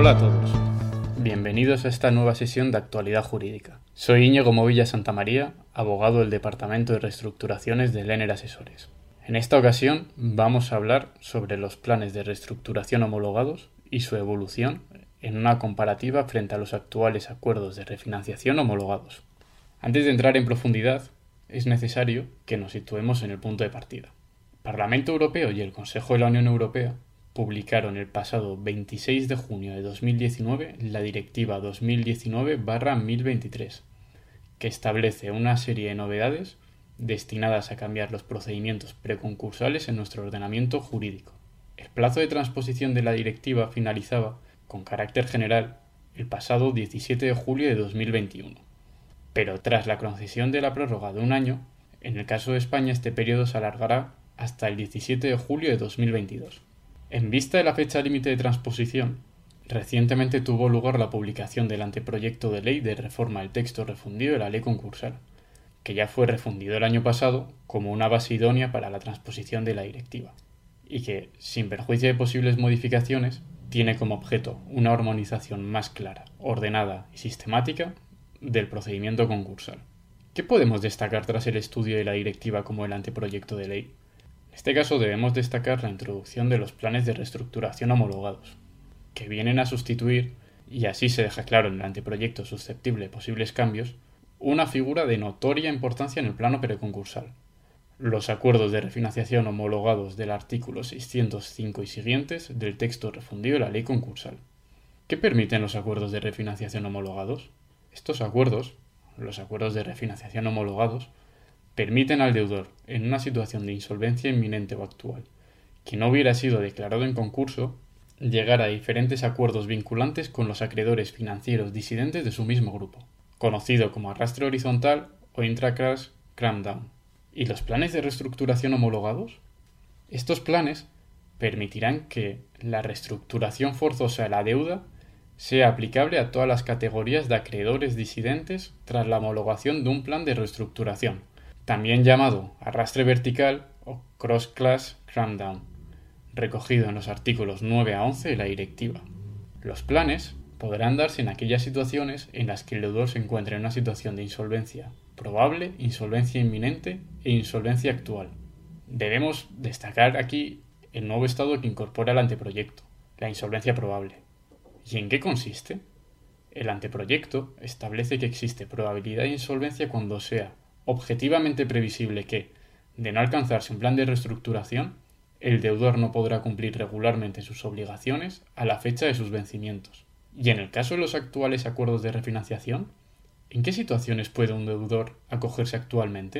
Hola a todos, bienvenidos a esta nueva sesión de Actualidad Jurídica. Soy Íñigo Movilla Santamaría, abogado del Departamento de Reestructuraciones de Lenner Asesores. En esta ocasión vamos a hablar sobre los planes de reestructuración homologados y su evolución en una comparativa frente a los actuales acuerdos de refinanciación homologados. Antes de entrar en profundidad, es necesario que nos situemos en el punto de partida. El Parlamento Europeo y el Consejo de la Unión Europea publicaron el pasado 26 de junio de 2019 la Directiva 2019/1023, que establece una serie de novedades destinadas a cambiar los procedimientos preconcursales en nuestro ordenamiento jurídico. El plazo de transposición de la directiva finalizaba, con carácter general, el pasado 17 de julio de 2021. Pero tras la concesión de la prórroga de un año, en el caso de España este periodo se alargará hasta el 17 de julio de 2022. En vista de la fecha límite de transposición, recientemente tuvo lugar la publicación del anteproyecto de ley de reforma del texto refundido de la ley concursal, que ya fue refundido el año pasado como una base idónea para la transposición de la directiva, y que, sin perjuicio de posibles modificaciones, tiene como objeto una armonización más clara, ordenada y sistemática del procedimiento concursal. ¿Qué podemos destacar tras el estudio de la directiva como el anteproyecto de ley? En este caso debemos destacar la introducción de los planes de reestructuración homologados, que vienen a sustituir, y así se deja claro en el anteproyecto susceptible de posibles cambios, una figura de notoria importancia en el plano preconcursal: los acuerdos de refinanciación homologados del artículo 605 y siguientes del texto refundido de la ley concursal. ¿Qué permiten los acuerdos de refinanciación homologados? Estos acuerdos, los acuerdos de refinanciación homologados, permiten al deudor, en una situación de insolvencia inminente o actual, que no hubiera sido declarado en concurso, llegar a diferentes acuerdos vinculantes con los acreedores financieros disidentes de su mismo grupo, conocido como arrastre horizontal o intra-crash cram-down. ¿Y los planes de reestructuración homologados? Estos planes permitirán que la reestructuración forzosa de la deuda sea aplicable a todas las categorías de acreedores disidentes tras la homologación de un plan de reestructuración, también llamado arrastre vertical o cross-class cram-down, recogido en los artículos 9 a 11 de la directiva. Los planes podrán darse en aquellas situaciones en las que el deudor se encuentre en una situación de insolvencia probable, insolvencia inminente e insolvencia actual. Debemos destacar aquí el nuevo estado que incorpora el anteproyecto, la insolvencia probable. ¿Y en qué consiste? El anteproyecto establece que existe probabilidad de insolvencia cuando sea objetivamente previsible que, de no alcanzarse un plan de reestructuración, el deudor no podrá cumplir regularmente sus obligaciones a la fecha de sus vencimientos. Y en el caso de los actuales acuerdos de refinanciación, ¿en qué situaciones puede un deudor acogerse actualmente?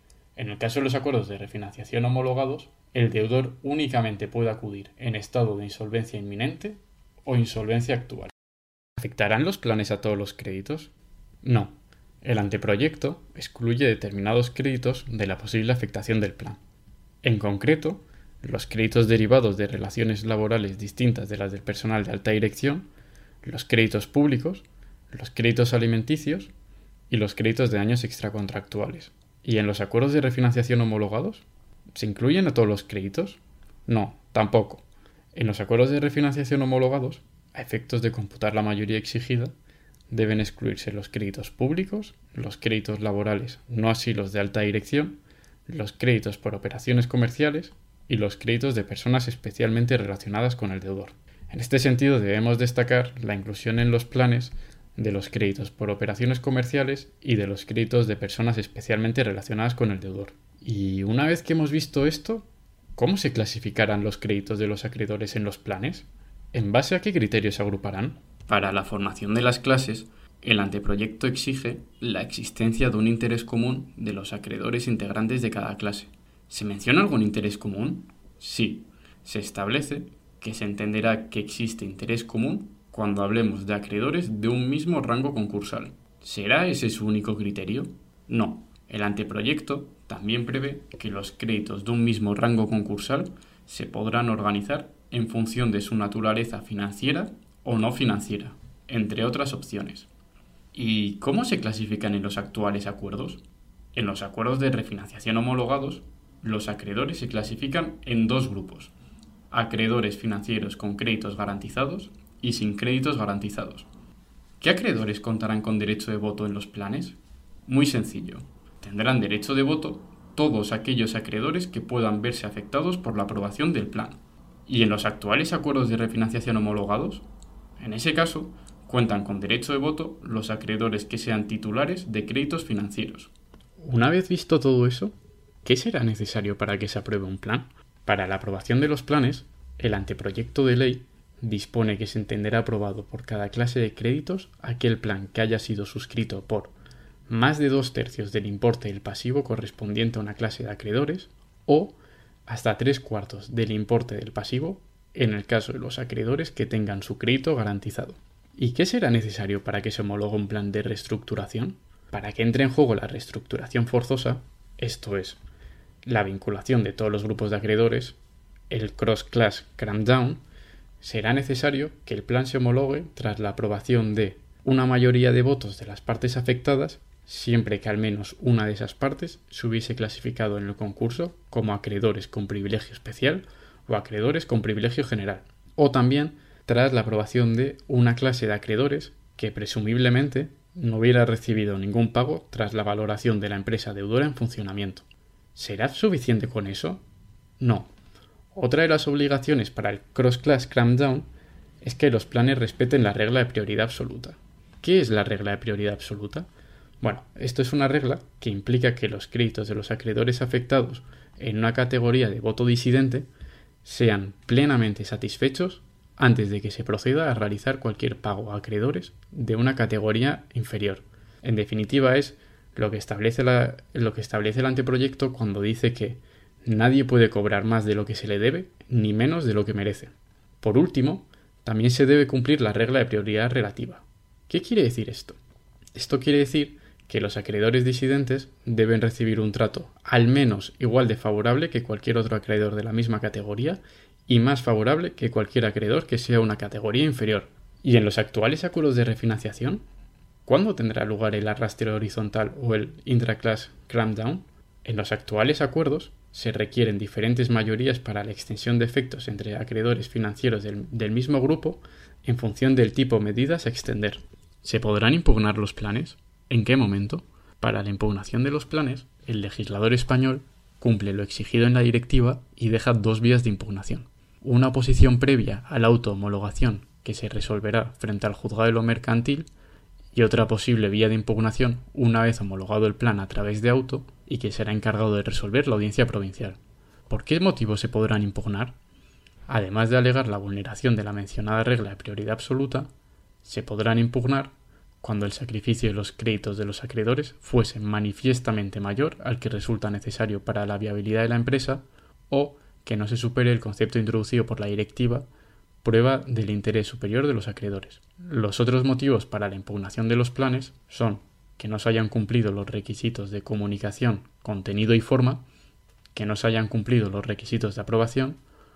En el caso de los acuerdos de refinanciación homologados, el deudor únicamente puede acudir en estado de insolvencia inminente o insolvencia actual. ¿Afectarán los planes a todos los créditos? No. El anteproyecto excluye determinados créditos de la posible afectación del plan. En concreto, los créditos derivados de relaciones laborales distintas de las del personal de alta dirección, los créditos públicos, los créditos alimenticios y los créditos de daños extracontractuales. ¿Y en los acuerdos de refinanciación homologados? ¿Se incluyen a todos los créditos? No, tampoco. En los acuerdos de refinanciación homologados, a efectos de computar la mayoría exigida, deben excluirse los créditos públicos, los créditos laborales, no así los de alta dirección, los créditos por operaciones comerciales y los créditos de personas especialmente relacionadas con el deudor. En este sentido debemos destacar la inclusión en los planes de los créditos por operaciones comerciales y de los créditos de personas especialmente relacionadas con el deudor. Y una vez que hemos visto esto, ¿cómo se clasificarán los créditos de los acreedores en los planes? ¿En base a qué criterios se agruparán? Para la formación de las clases, el anteproyecto exige la existencia de un interés común de los acreedores integrantes de cada clase. ¿Se menciona algún interés común? Sí, se establece que se entenderá que existe interés común cuando hablemos de acreedores de un mismo rango concursal. ¿Será ese su único criterio? No. El anteproyecto también prevé que los créditos de un mismo rango concursal se podrán organizar en función de su naturaleza financiera o no financiera, entre otras opciones. ¿Y cómo se clasifican en los actuales acuerdos? En los acuerdos de refinanciación homologados, los acreedores se clasifican en dos grupos: acreedores financieros con créditos garantizados y sin créditos garantizados. ¿Qué acreedores contarán con derecho de voto en los planes? Muy sencillo. Tendrán derecho de voto todos aquellos acreedores que puedan verse afectados por la aprobación del plan. ¿Y en los actuales acuerdos de refinanciación homologados? En ese caso, cuentan con derecho de voto los acreedores que sean titulares de créditos financieros. Una vez visto todo eso, ¿qué será necesario para que se apruebe un plan? Para la aprobación de los planes, el anteproyecto de ley dispone que se entenderá aprobado por cada clase de créditos aquel plan que haya sido suscrito por más de 2/3 del importe del pasivo correspondiente a una clase de acreedores o hasta 3/4 del importe del pasivo en el caso de los acreedores que tengan su crédito garantizado. ¿Y qué será necesario para que se homologue un plan de reestructuración? Para que entre en juego la reestructuración forzosa, esto es, la vinculación de todos los grupos de acreedores, el cross-class cram-down, será necesario que el plan se homologue tras la aprobación de una mayoría de votos de las partes afectadas, siempre que al menos una de esas partes se hubiese clasificado en el concurso como acreedores con privilegio especial o acreedores con privilegio general, o también tras la aprobación de una clase de acreedores que presumiblemente no hubiera recibido ningún pago tras la valoración de la empresa deudora en funcionamiento. ¿Será suficiente con eso? No. Otra de las obligaciones para el cross-class cram-down es que los planes respeten la regla de prioridad absoluta. ¿Qué es la regla de prioridad absoluta? Bueno, esto es una regla que implica que los créditos de los acreedores afectados en una categoría de voto disidente sean plenamente satisfechos antes de que se proceda a realizar cualquier pago a acreedores de una categoría inferior. En definitiva, es lo que establece el anteproyecto cuando dice que nadie puede cobrar más de lo que se le debe ni menos de lo que merece. Por último, también se debe cumplir la regla de prioridad relativa. ¿Qué quiere decir esto? Esto quiere decir que los acreedores disidentes deben recibir un trato al menos igual de favorable que cualquier otro acreedor de la misma categoría y más favorable que cualquier acreedor que sea una categoría inferior. ¿Y en los actuales acuerdos de refinanciación? ¿Cuándo tendrá lugar el arrastre horizontal o el intraclass cram-down? En los actuales acuerdos se requieren diferentes mayorías para la extensión de efectos entre acreedores financieros del mismo grupo en función del tipo medidas a extender. ¿Se podrán impugnar los planes? ¿En qué momento? Para la impugnación de los planes, el legislador español cumple lo exigido en la directiva y deja 2 vías de impugnación. Una oposición previa a la autohomologación que se resolverá frente al juzgado de lo mercantil y otra posible vía de impugnación una vez homologado el plan a través de auto y que será encargado de resolver la audiencia provincial. ¿Por qué motivos se podrán impugnar? Además de alegar la vulneración de la mencionada regla de prioridad absoluta, se podrán impugnar cuando el sacrificio de los créditos de los acreedores fuese manifiestamente mayor al que resulta necesario para la viabilidad de la empresa o que no se supere el concepto introducido por la directiva, prueba del interés superior de los acreedores. Los otros motivos para la impugnación de los planes son que no se hayan cumplido los requisitos de comunicación, contenido y forma, que no se hayan cumplido los requisitos de aprobación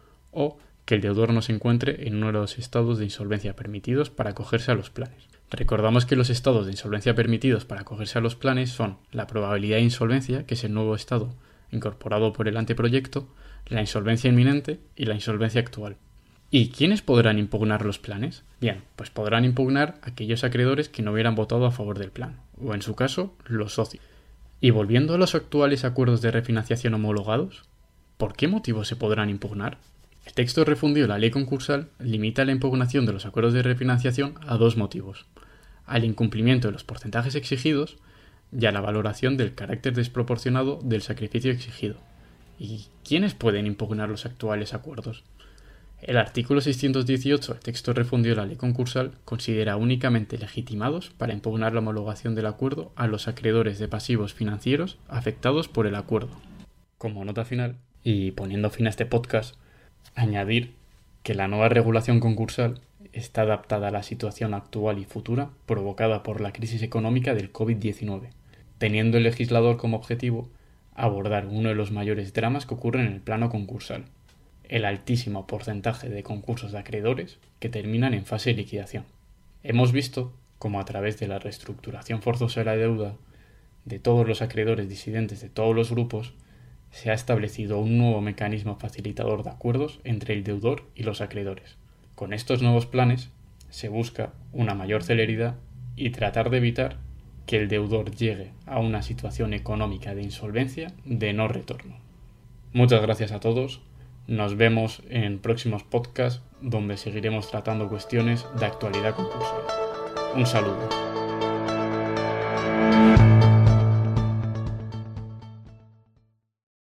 o que el deudor no se encuentre en uno de los estados de insolvencia permitidos para acogerse a los planes. Recordamos que los estados de insolvencia permitidos para acogerse a los planes son la probabilidad de insolvencia, que es el nuevo estado incorporado por el anteproyecto, la insolvencia inminente y la insolvencia actual. ¿Y quiénes podrán impugnar los planes? Bien, pues podrán impugnar aquellos acreedores que no hubieran votado a favor del plan, o en su caso, los socios. Y volviendo a los actuales acuerdos de refinanciación homologados, ¿por qué motivos se podrán impugnar? El texto refundido de la ley concursal limita la impugnación de los acuerdos de refinanciación a 2 motivos: al incumplimiento de los porcentajes exigidos y a la valoración del carácter desproporcionado del sacrificio exigido. ¿Y quiénes pueden impugnar los actuales acuerdos? El artículo 618 del texto refundido de la ley concursal considera únicamente legitimados para impugnar la homologación del acuerdo a los acreedores de pasivos financieros afectados por el acuerdo. Como nota final, y poniendo fin a este podcast, añadir que la nueva regulación concursal está adaptada a la situación actual y futura provocada por la crisis económica del COVID-19, teniendo el legislador como objetivo abordar uno de los mayores dramas que ocurren en el plano concursal: el altísimo porcentaje de concursos de acreedores que terminan en fase de liquidación. Hemos visto cómo a través de la reestructuración forzosa de la deuda de todos los acreedores disidentes de todos los grupos se ha establecido un nuevo mecanismo facilitador de acuerdos entre el deudor y los acreedores. Con estos nuevos planes, Se busca una mayor celeridad y tratar de evitar que el deudor llegue a una situación económica de insolvencia de no retorno. Muchas gracias a todos. Nos vemos en próximos podcasts donde seguiremos tratando cuestiones de actualidad concursal. Un saludo.